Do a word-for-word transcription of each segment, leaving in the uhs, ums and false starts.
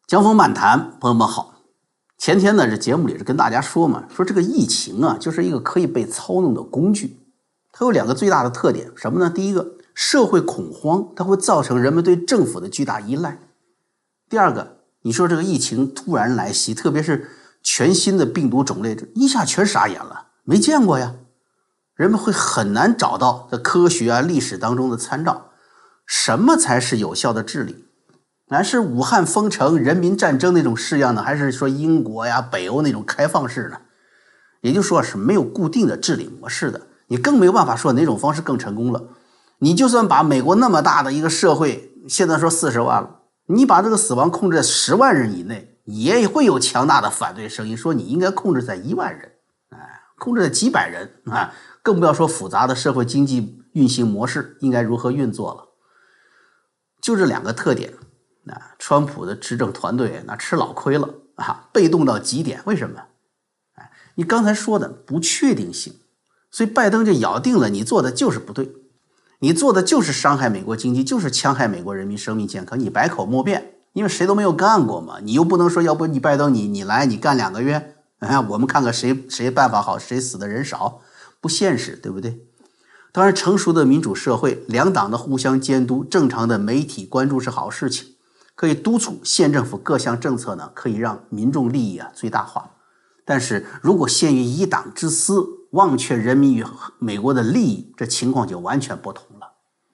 江峰漫谈，朋友们好。前天呢，这节目里是跟大家说嘛，说这个疫情啊，就是一个可以被操弄的工具。它有两个最大的特点，什么呢？第一个，社会恐慌，它会造成人们对政府的巨大依赖。第二个，你说这个疫情突然来袭，特别是全新的病毒种类，一下全傻眼了，没见过呀。人们会很难找到在科学啊、历史当中的参照，什么才是有效的治理？还是武汉封城、人民战争那种式样呢？还是说英国呀、北欧那种开放式呢？也就是说是没有固定的治理模式的，你更没有办法说哪种方式更成功了。你就算把美国那么大的一个社会，现在说四十万了，你把这个死亡控制在十万人以内，也会有强大的反对声音，说你应该控制在一万人，哎，控制在几百人啊，更不要说复杂的社会经济运行模式应该如何运作了。就这两个特点。啊，川普的执政团队那吃老亏了啊，被动到极点。为什么？哎，你刚才说的不确定性，所以拜登就咬定了你做的就是不对，你做的就是伤害美国经济，就是戕害美国人民生命健康，你百口莫辩，因为谁都没有干过嘛，你又不能说要不你拜登你你来你干两个月，哎，我们看看谁谁办法好，谁死的人少，不现实，对不对？当然，成熟的民主社会，两党的互相监督，正常的媒体关注是好事情。可以督促县政府各项政策呢，可以让民众利益啊最大化。但是如果限于一党之私，忘却人民与美国的利益，这情况就完全不同了。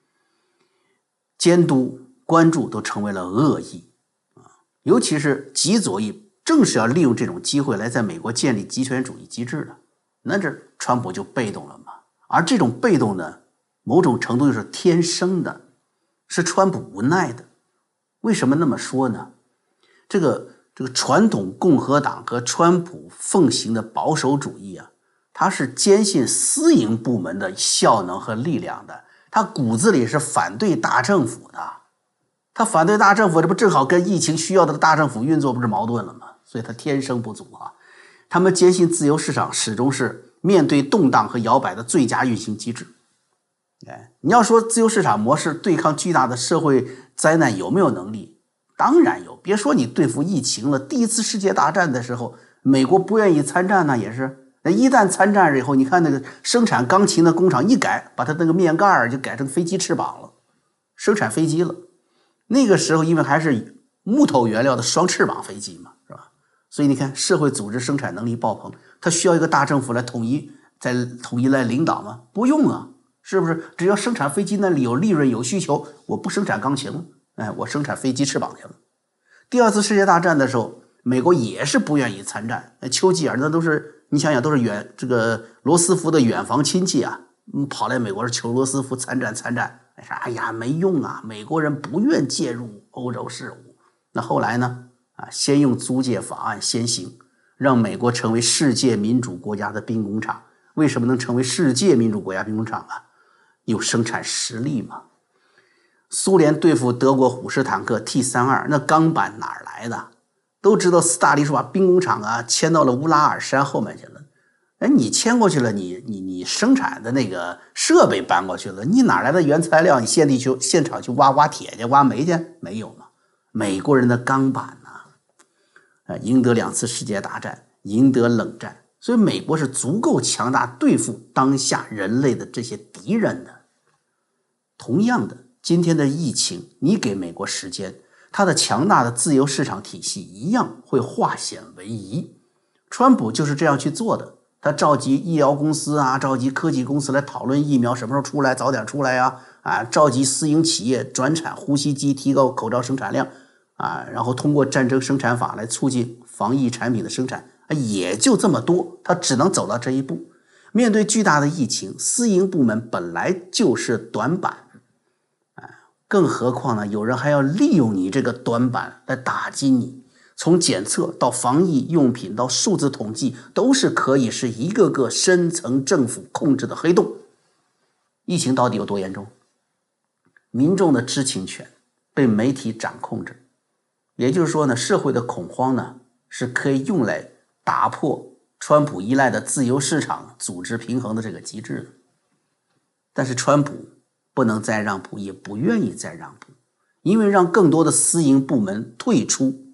监督、关注都成为了恶意啊，尤其是极左翼，正是要利用这种机会来在美国建立极权主义机制的。那这川普就被动了嘛？而这种被动呢，某种程度就是天生的，是川普无奈的。为什么那么说呢？这个这个传统共和党和川普奉行的保守主义啊，他是坚信私营部门的效能和力量的，他骨子里是反对大政府的。他反对大政府，这不正好跟疫情需要的大政府运作不是矛盾了吗？所以他天生不足啊。他们坚信自由市场始终是面对动荡和摇摆的最佳运行机制。哎，你要说自由市场模式对抗巨大的社会灾难有没有能力？当然有，别说你对付疫情了，第一次世界大战的时候，美国不愿意参战呢，也是。一旦参战了以后，你看那个生产钢琴的工厂一改，把它那个面盖就改成飞机翅膀了，生产飞机了。那个时候因为还是木头原料的双翅膀飞机嘛，是吧？所以你看社会组织生产能力爆棚，它需要一个大政府来统一，再统一来领导吗？不用啊。是不是只要生产飞机那里有利润有需求，我不生产钢琴了，哎，我生产飞机翅膀去了。第二次世界大战的时候，美国也是不愿意参战，丘吉尔那都是你想想都是远这个罗斯福的远房亲戚啊，跑来美国是求罗斯福参战参战，哎呀没用啊，美国人不愿介入欧洲事务。那后来呢？啊，先用租借法案先行，让美国成为世界民主国家的兵工厂。为什么能成为世界民主国家兵工厂啊？有生产实力嘛？苏联对付德国虎式坦克 T 三十二 那钢板哪儿来的？都知道斯大林说把兵工厂啊迁到了乌拉尔山后面去了。哎，你迁过去了，你你你生产的那个设备搬过去了，你哪来的原材料？你现地去现场去挖挖铁去，挖煤去？没有嘛？美国人的钢板呐、啊，赢得两次世界大战，赢得冷战。所以美国是足够强大对付当下人类的这些敌人的。同样的，今天的疫情，你给美国时间，它的强大的自由市场体系一样会化险为夷。川普就是这样去做的，他召集医疗公司啊，召集科技公司来讨论疫苗什么时候出来，早点出来呀、啊，啊，召集私营企业转产呼吸机，提高口罩生产量啊，然后通过战争生产法来促进防疫产品的生产。也就这么多，他只能走到这一步。面对巨大的疫情，私营部门本来就是短板，更何况呢，有人还要利用你这个短板来打击你。从检测到防疫用品到数字统计，都是可以是一个个深层政府控制的黑洞。疫情到底有多严重？民众的知情权被媒体掌控着，也就是说呢，社会的恐慌呢是可以用来打破川普依赖的自由市场组织平衡的这个机制的。但是川普不能再让步，也不愿意再让步，因为让更多的私营部门退出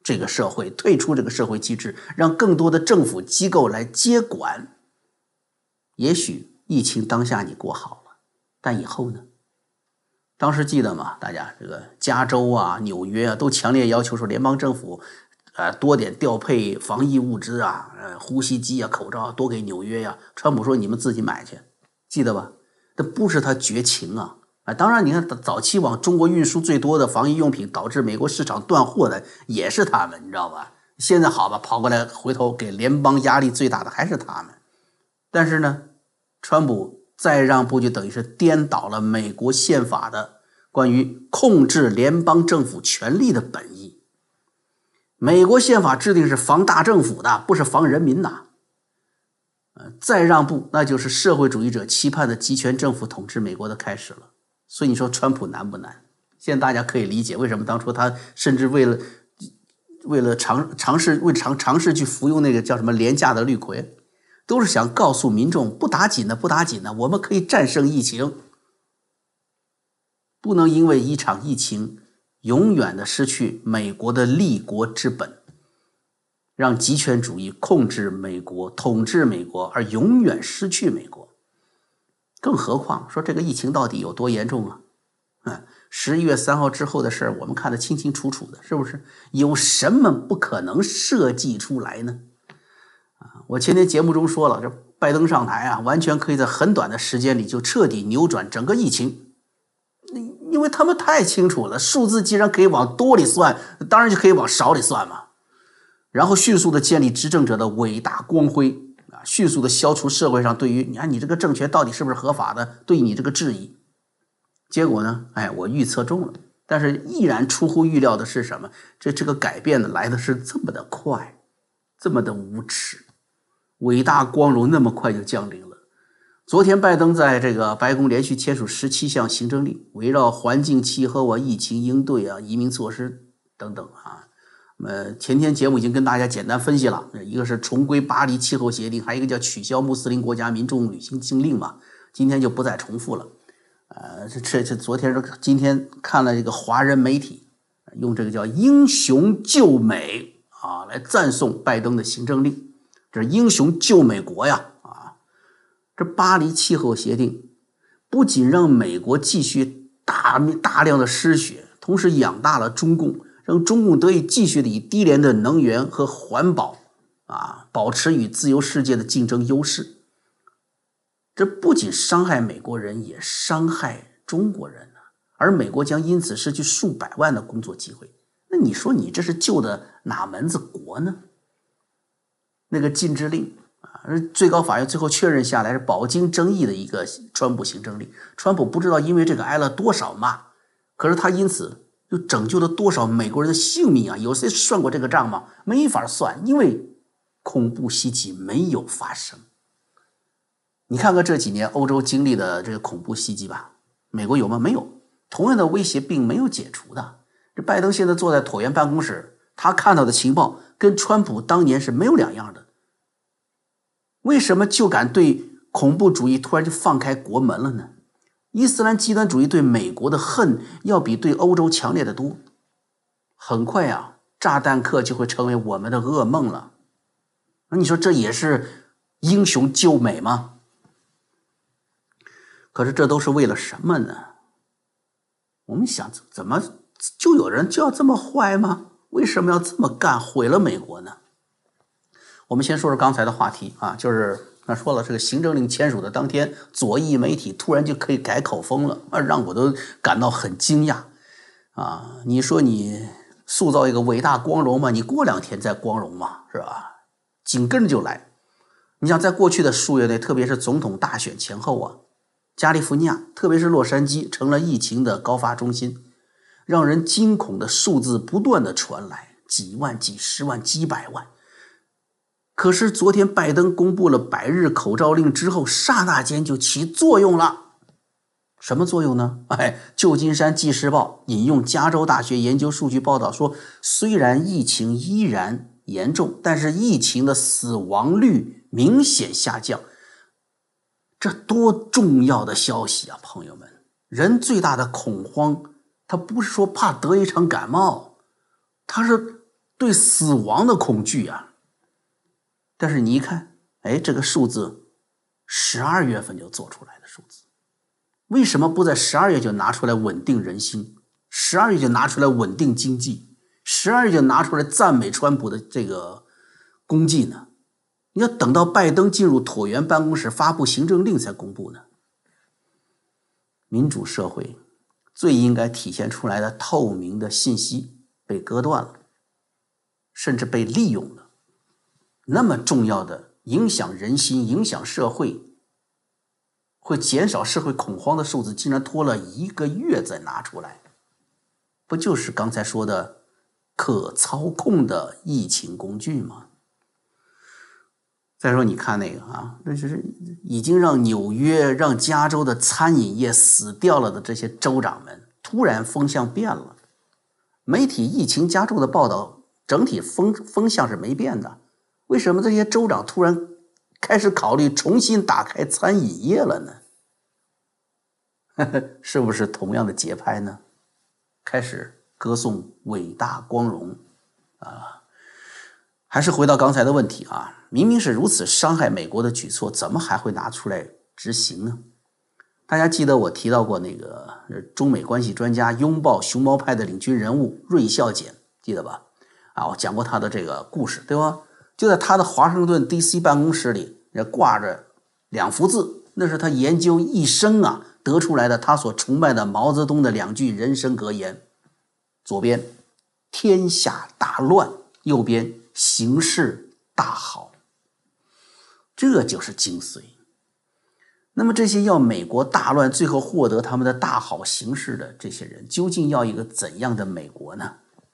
这个社会，退出这个社会机制，让更多的政府机构来接管。也许疫情当下你过好了，但以后呢？当时记得吗？大家这个加州啊、纽约啊，都强烈要求说联邦政府呃，多点调配防疫物资啊，呃，呼吸机啊、口罩啊，多给纽约呀、啊。川普说你们自己买去，记得吧？这不是他绝情啊！啊，当然，你看早期往中国运输最多的防疫用品，导致美国市场断货的也是他们，你知道吧？现在好吧，跑过来回头给联邦压力最大的还是他们。但是呢，川普再让步就等于是颠倒了美国宪法的关于控制联邦政府权力的本意。美国宪法制定是防大政府的，不是防人民的。呃，再让步，那就是社会主义者期盼的集权政府统治美国的开始了。所以你说川普难不难？现在大家可以理解为什么当初他甚至为了为了尝尝试为尝尝试去服用那个叫什么廉价的氯喹，都是想告诉民众不打紧的不打紧的，我们可以战胜疫情，不能因为一场疫情永远的失去美国的立国之本，让极权主义控制美国、统治美国，而永远失去美国。更何况说这个疫情到底有多严重啊？嗯，十一月三号之后的事儿，我们看得清清楚楚的，是不是？有什么不可能设计出来呢？啊，我前天节目中说了，这拜登上台啊，完全可以在很短的时间里就彻底扭转整个疫情。因为他们太清楚了，数字既然可以往多里算，当然就可以往少里算嘛。然后迅速的建立执政者的伟大光辉啊，迅速的消除社会上对于你看你这个政权到底是不是合法的对你这个质疑。结果呢，哎，我预测中了，但是依然出乎预料的是什么？这这个改变呢来的是这么的快，这么的无耻，伟大光荣那么快就降临了。昨天拜登在这个白宫连续签署十七项行政令，围绕环境、气候啊、疫情应对啊、移民措施等等啊。呃，前天节目已经跟大家简单分析了，一个是重归巴黎气候协定，还有一个叫取消穆斯林国家民众旅行禁令嘛。今天就不再重复了。呃，这这昨天今天看了这个华人媒体用这个叫英雄救美啊来赞颂拜登的行政令，这是英雄救美国呀。这巴黎气候协定不仅让美国继续大大量的失血，同时养大了中共，让中共得以继续的以低廉的能源和环保啊，保持与自由世界的竞争优势。这不仅伤害美国人，也伤害中国人呢、啊，而美国将因此失去数百万的工作机会。那你说你这是救的哪门子国呢？那个禁制令最高法院最后确认下来是饱经争议的一个川普行政令，川普不知道因为这个挨了多少骂，可是他因此又拯救了多少美国人的性命啊！有谁算过这个账吗？没法算，因为恐怖袭击没有发生。你看看这几年欧洲经历的这个恐怖袭击吧，美国有吗？没有。同样的威胁并没有解除的。这拜登现在坐在椭圆办公室，他看到的情报跟川普当年是没有两样的。为什么就敢对恐怖主义突然就放开国门了呢？伊斯兰极端主义对美国的恨要比对欧洲强烈的多。很快啊，炸弹客就会成为我们的噩梦了。那你说这也是英雄救美吗？可是这都是为了什么呢？我们想怎么就有人就要这么坏吗？为什么要这么干，毁了美国呢？我们先说说刚才的话题啊，就是那说了，这个行政令签署的当天，左翼媒体突然就可以改口风了，啊，让我都感到很惊讶啊！你说你塑造一个伟大光荣嘛，你过两天再光荣嘛，是吧？紧跟着就来。你想在过去的数月内，特别是总统大选前后啊，加利福尼亚，特别是洛杉矶，成了疫情的高发中心，让人惊恐的数字不断的传来，几万、几十万、几百万。可是昨天拜登公布了百日口罩令之后，刹那间就起作用了。什么作用呢？哎，旧金山纪事报引用加州大学研究数据报道说，虽然疫情依然严重，但是疫情的死亡率明显下降。这多重要的消息啊，朋友们！人最大的恐慌，他不是说怕得一场感冒，他是对死亡的恐惧啊。但是你一看，哎，这个数字十二月份就做出来的数字，为什么不在十二月就拿出来稳定人心，十二月就拿出来稳定经济，十二月就拿出来赞美川普的这个功绩呢？你要等到拜登进入椭圆办公室发布行政令才公布呢？民主社会最应该体现出来的透明的信息被割断了，甚至被利用了。那么重要的影响人心、影响社会、会减少社会恐慌的数字，竟然拖了一个月再拿出来，不就是刚才说的可操控的疫情工具吗？再说你看那个啊，那就是已经让纽约、让加州的餐饮业死掉了的这些州长们，突然风向变了。媒体疫情加重的报道，整体风风向是没变的。为什么这些州长突然开始考虑重新打开餐饮业了呢？是不是同样的节拍呢？开始歌颂伟大光荣啊！还是回到刚才的问题啊，明明是如此伤害美国的举措，怎么还会拿出来执行呢？大家记得我提到过那个中美关系专家拥抱熊猫派的领军人物瑞孝简，记得吧？啊，我讲过他的这个故事，对吧？就在他的华盛顿 D C 办公室里，挂着两幅字，那是他研究一生啊得出来的，他所崇拜的毛泽东的两句人生格言：左边天下大乱，右边形势大好。这就是精髓。那么这些要美国大乱，最后获得他们的大好形势的这些人，究竟要一个怎样的美国呢？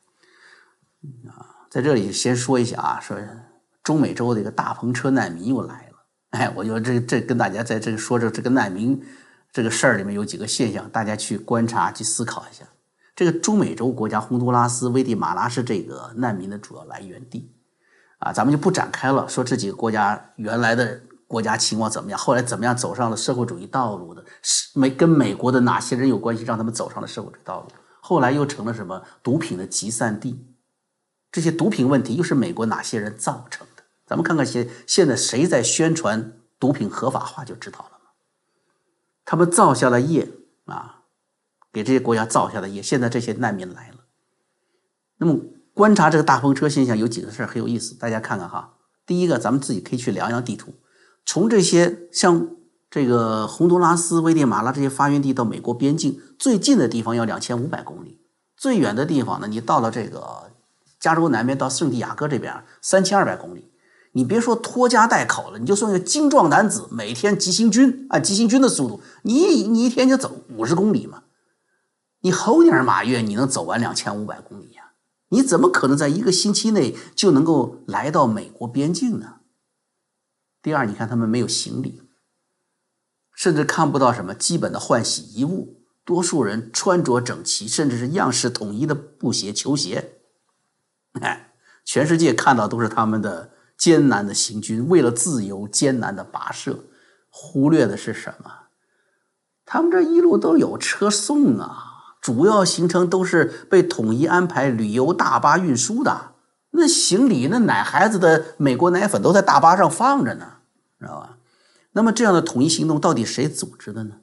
啊，在这里先说一下啊，说中美洲的一个大篷车难民又来了。哎，我觉得这这跟大家在这个说这这个难民这个事儿里面有几个现象，大家去观察去思考一下。这个中美洲国家洪都拉斯、危地马拉是这个难民的主要来源地啊，咱们就不展开了，说这几个国家原来的国家情况怎么样，后来怎么样走上了社会主义道路的，美跟美国的哪些人有关系，让他们走上了社会主义道路，后来又成了什么毒品的集散地，这些毒品问题又是美国哪些人造成的？咱们看看现现在谁在宣传毒品合法化就知道了嘛。他们造下了业啊，给这些国家造下的业，现在这些难民来了。那么观察这个大篷车现象有几个事很有意思，大家看看哈。第一个，咱们自己可以去量量地图，从这些像这个洪都拉斯、危地马拉这些发源地到美国边境，最近的地方要两千五百公里，最远的地方呢，你到了这个加州南边到圣地亚哥这边三千二百公里。你别说拖家带口了，你就算个精壮男子，每天急行军按急行军的速度，你你一天就走五十公里嘛，你猴年马月你能走完两千五百公里呀？你怎么可能在一个星期内就能够来到美国边境呢？第二，你看他们没有行李，甚至看不到什么基本的换洗衣物，多数人穿着整齐，甚至是样式统一的布鞋、球鞋。哎，全世界看到都是他们的艰难的行军，为了自由艰难的跋涉，忽略的是什么？他们这一路都有车送啊，主要行程都是被统一安排旅游大巴运输的，那行李那奶孩子的美国奶粉都在大巴上放着呢，知道吧？那么这样的统一行动到底谁组织的呢？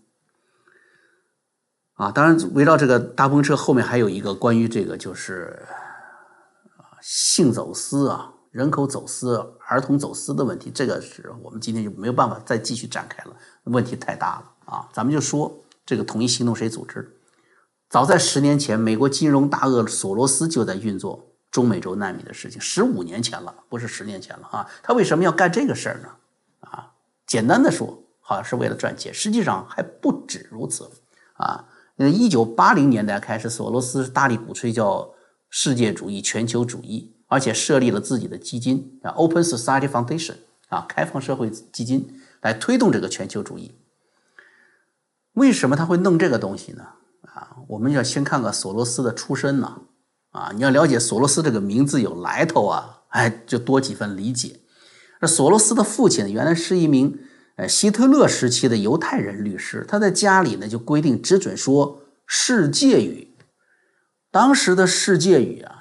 啊，当然围绕这个大篷车后面还有一个关于这个就是性走私啊、人口走私、儿童走私的问题，这个是我们今天就没有办法再继续展开了，问题太大了啊！咱们就说这个统一行动谁组织？早在十年前，美国金融大鳄索罗斯就在运作中美洲难民的事情，十五年前了，不是十年前了啊！他为什么要干这个事儿呢？啊，简单的说，好像是为了赚钱，实际上还不止如此啊！一九八零年代开始，索罗斯大力鼓吹叫世界主义、全球主义，而且设立了自己的基金啊 ，Open Society Foundation 啊，开放社会基金来推动这个全球主义。为什么他会弄这个东西呢？啊，我们要先看看索罗斯的出身呢。啊，你要了解索罗斯这个名字有来头啊，哎，就多几分理解。那索罗斯的父亲原来是一名呃希特勒时期的犹太人律师，他在家里呢就规定只准说世界语。当时的世界语啊，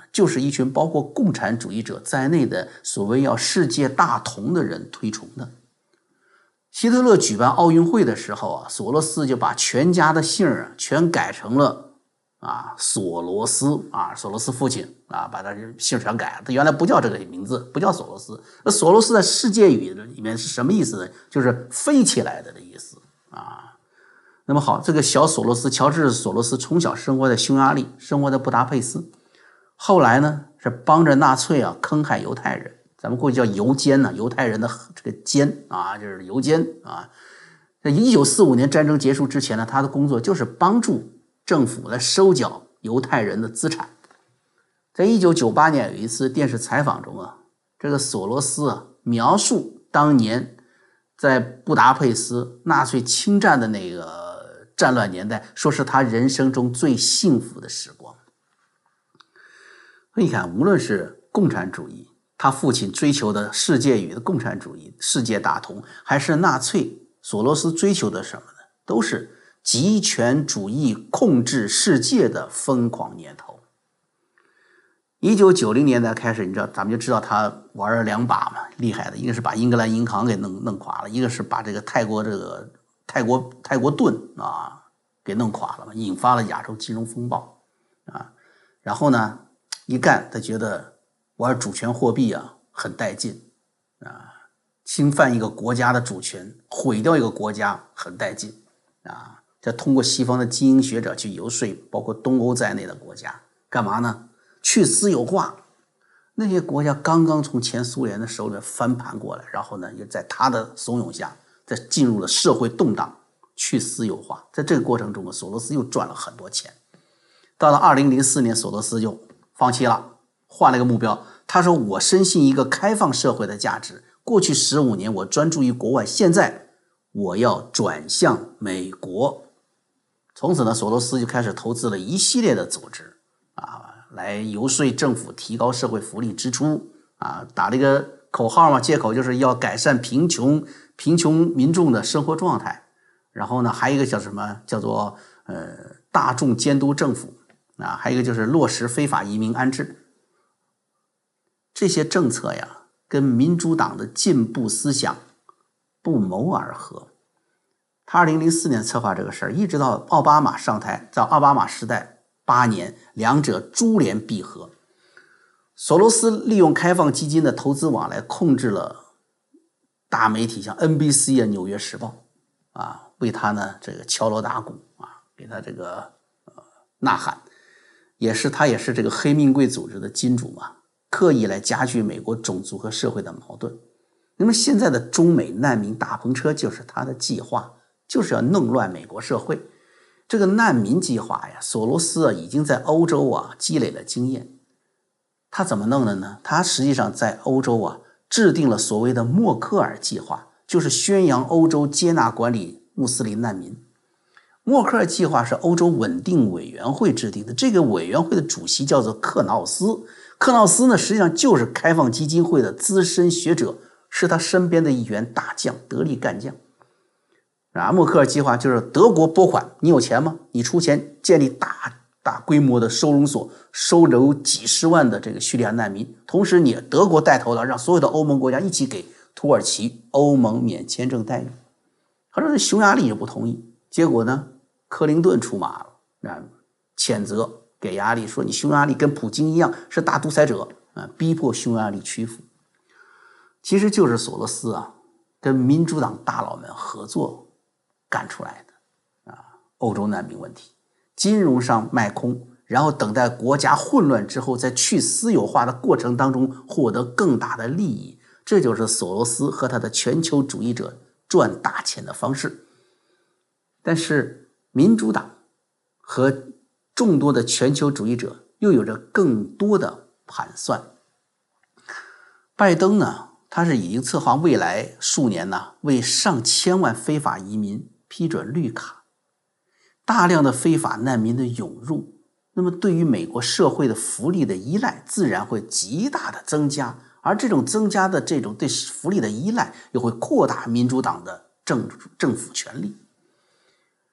就是一群包括共产主义者在内的所谓要世界大同的人推崇的。希特勒举办奥运会的时候啊，索罗斯就把全家的姓啊全改成了啊索罗斯啊，索罗斯父亲啊，把他姓全改了。他原来不叫这个名字，不叫索罗斯。那索罗斯在世界语里面是什么意思呢？就是飞起来的的意思啊。那么好，这个小索罗斯，乔治索罗斯从小生活在匈牙利，生活在布达佩斯，后来呢是帮着纳粹啊坑害犹太人。咱们过去叫犹奸呢、啊，犹太人的这个奸啊，就是犹奸啊。在一九四五年战争结束之前呢，他的工作就是帮助政府来收缴犹太人的资产。在一九九八年有一次电视采访中啊，这个索罗斯啊描述当年在布达佩斯纳粹侵占的那个战乱年代，说是他人生中最幸福的时光。你看，无论是共产主义，他父亲追求的世界语的共产主义，世界大同，还是纳粹，索罗斯追求的什么呢？都是极权主义控制世界的疯狂念头。一九九零年代开始，你知道，咱们就知道他玩了两把嘛，厉害的，一个是把英格兰银行给弄弄垮了，一个是把这个泰国这个泰国泰国盾啊给弄垮了嘛，引发了亚洲金融风暴啊。然后呢，一干他觉得玩主权货币啊很带劲啊，侵犯一个国家的主权，毁掉一个国家很带劲啊。再通过西方的精英学者去游说包括东欧在内的国家，干嘛呢？去私有化。那些国家刚刚从前苏联的手里面翻盘过来，然后呢也在他的怂恿下再进入了社会动荡，去私有化。在这个过程中，索罗斯又赚了很多钱。到了二零零四年，索罗斯就放弃了，换了一个目标。他说，我深信一个开放社会的价值，过去十五年我专注于国外，现在我要转向美国。从此呢，索罗斯就开始投资了一系列的组织啊，来游说政府提高社会福利支出啊，打了一个口号嘛，借口就是要改善贫穷贫穷民众的生活状态。然后呢，还有一个叫什么，叫做呃大众监督政府啊，还有一个就是落实非法移民安置。这些政策呀，跟民主党的进步思想不谋而合。他二零零四年策划这个事儿，一直到奥巴马上台，在奥巴马时代八年，两者珠联璧合。索罗斯利用开放基金的投资网来控制了大媒体，像 N B C 啊、纽约时报啊，为他呢这个敲锣打鼓啊，给他这个呃呐喊，也是他也是这个黑命贵组织的金主嘛，刻意来加剧美国种族和社会的矛盾。那么现在的中美难民大篷车就是他的计划，就是要弄乱美国社会。这个难民计划呀，索罗斯啊已经在欧洲啊积累了经验。他怎么弄的呢？他实际上在欧洲啊制定了所谓的默克尔计划，就是宣扬欧洲接纳管理穆斯林难民。默克尔计划是欧洲稳定委员会制定的，这个委员会的主席叫做克瑙斯。克瑙斯呢，实际上就是开放基金会的资深学者，是他身边的一员大将，得力干将。啊，默克尔计划就是德国拨款，你有钱吗？你出钱建立大大规模的收容所，收留几十万的这个叙利亚难民，同时你德国带头的，让所有的欧盟国家一起给土耳其欧盟免签证待遇。他说匈牙利也不同意，结果呢，克林顿出马了，啊，谴责给压力，说你匈牙利跟普京一样是大独裁者啊，逼迫匈牙利屈服。其实就是索罗斯啊，跟民主党大佬们合作干出来的啊，欧洲难民问题，金融上卖空，然后等待国家混乱之后，在去私有化的过程当中获得更大的利益，这就是索罗斯和他的全球主义者赚大钱的方式。但是民主党和众多的全球主义者又有着更多的盘算。拜登呢，他是已经策划未来数年呢，为上千万非法移民批准绿卡。大量的非法难民的涌入，那么对于美国社会的福利的依赖自然会极大的增加，而这种增加的这种对福利的依赖又会扩大民主党的政政府权力。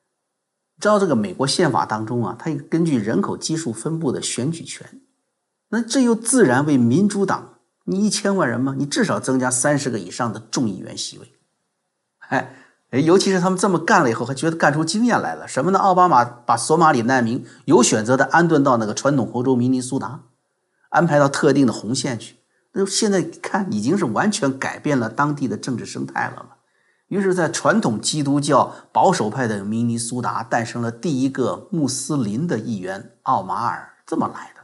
知道这个美国宪法当中啊，它根据人口基数分布的选举权。 那这又自然为民主党，你一千万人嘛，你至少增加三十个以上的众议员席位。哎，尤其是他们这么干了以后，还觉得干出经验来了。什么呢？奥巴马把索马里难民有选择的安顿到那个传统欧洲明尼苏达，安排到特定的红线去。那现在看，已经是完全改变了当地的政治生态了嘛。于是，在传统基督教保守派的明尼苏达，诞生了第一个穆斯林的议员奥马尔，这么来的。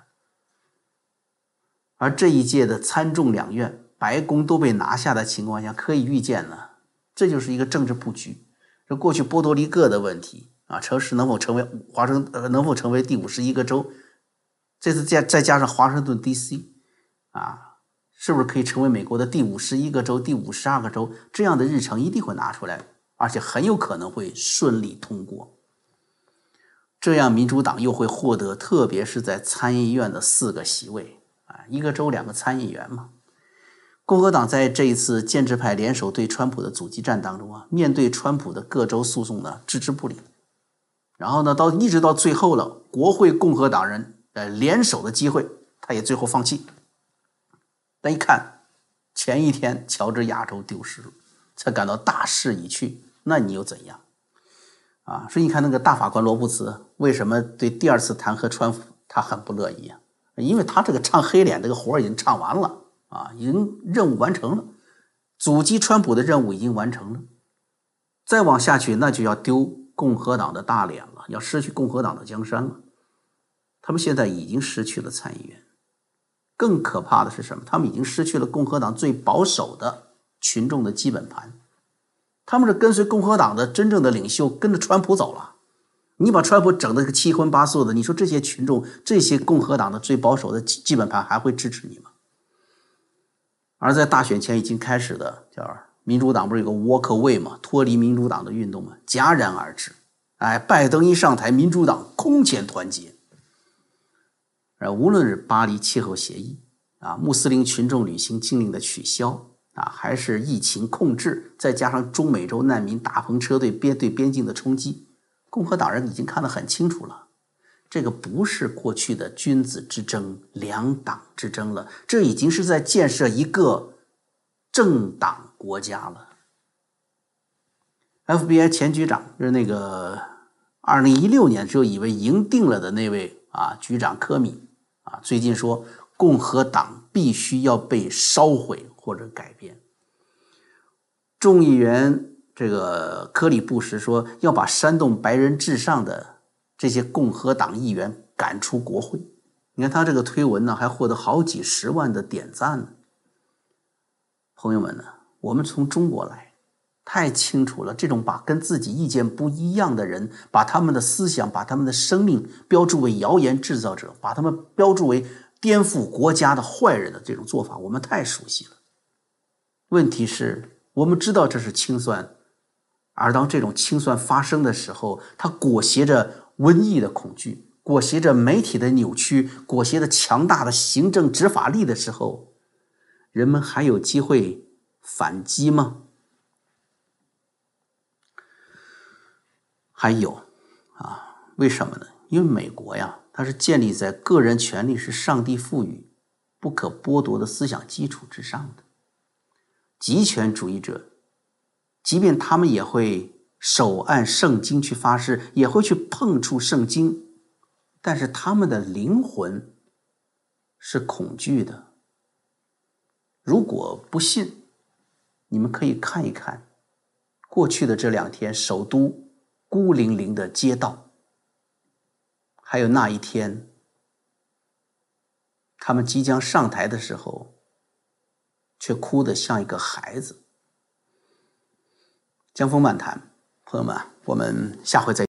而这一届的参众两院，白宫都被拿下的情况下，可以预见呢，这就是一个政治布局。这过去波多黎各的问题啊，城市能否成为华盛呃能否成为第五十一个州？这次再再加上华盛顿 D C 啊，是不是可以成为美国的第五十一个州、第五十二个州？这样的日程一定会拿出来，而且很有可能会顺利通过。这样民主党又会获得，特别是在参议院的四个席位啊，一个州两个参议员嘛。共和党在这一次建制派联手对川普的阻击战当中啊，面对川普的各州诉讼呢，置之不理。然后呢，到一直到最后了，国会共和党人呃联手的机会，他也最后放弃。但一看，前一天乔治亚州丢失了，才感到大势已去，那你又怎样？啊，所以你看那个大法官罗布茨为什么对第二次弹劾川普他很不乐意啊？因为他这个唱黑脸这个活已经唱完了啊，已经任务完成了，阻击川普的任务已经完成了，再往下去那就要丢共和党的大脸了，要失去共和党的江山了。他们现在已经失去了参议员，更可怕的是什么？他们已经失去了共和党最保守的群众的基本盘。他们是跟随共和党的真正的领袖，跟着川普走了。你把川普整得个七荤八素的，你说这些群众，这些共和党的最保守的基本盘还会支持你吗？而在大选前已经开始的叫民主党不是有个 walk away 嘛，脱离民主党的运动嘛，戛然而止。哎，拜登一上台，民主党空前团结。而无论是巴黎气候协议啊，穆斯林群众旅行禁令的取消啊，还是疫情控制，再加上中美洲难民大篷车队边对边境的冲击，共和党人已经看得很清楚了，这个不是过去的君子之争、两党之争了，这已经是在建设一个政党国家了。F B I 前局长就是那个二零一六年就以为赢定了的那位啊局长科米啊，最近说共和党必须要被烧毁或者改变。众议员这个科里布什说要把煽动白人至上的这些共和党议员赶出国会。你看他这个推文呢，还获得好几十万的点赞呢。朋友们呢，我们从中国来，太清楚了，这种把跟自己意见不一样的人，把他们的思想，把他们的生命标注为谣言制造者，把他们标注为颠覆国家的坏人的这种做法，我们太熟悉了。问题是我们知道这是清算，而当这种清算发生的时候，它裹挟着瘟疫的恐惧，裹挟着媒体的扭曲，裹挟着强大的行政执法力的时候，人们还有机会反击吗？还有啊，为什么呢？因为美国呀，它是建立在个人权利是上帝赋予不可剥夺的思想基础之上的。极权主义者即便他们也会手按圣经去发誓，也会去碰触圣经，但是他们的灵魂是恐惧的。如果不信，你们可以看一看过去的这两天首都孤零零的街道，还有那一天他们即将上台的时候却哭得像一个孩子。江峰漫谈，朋友们，我们下回再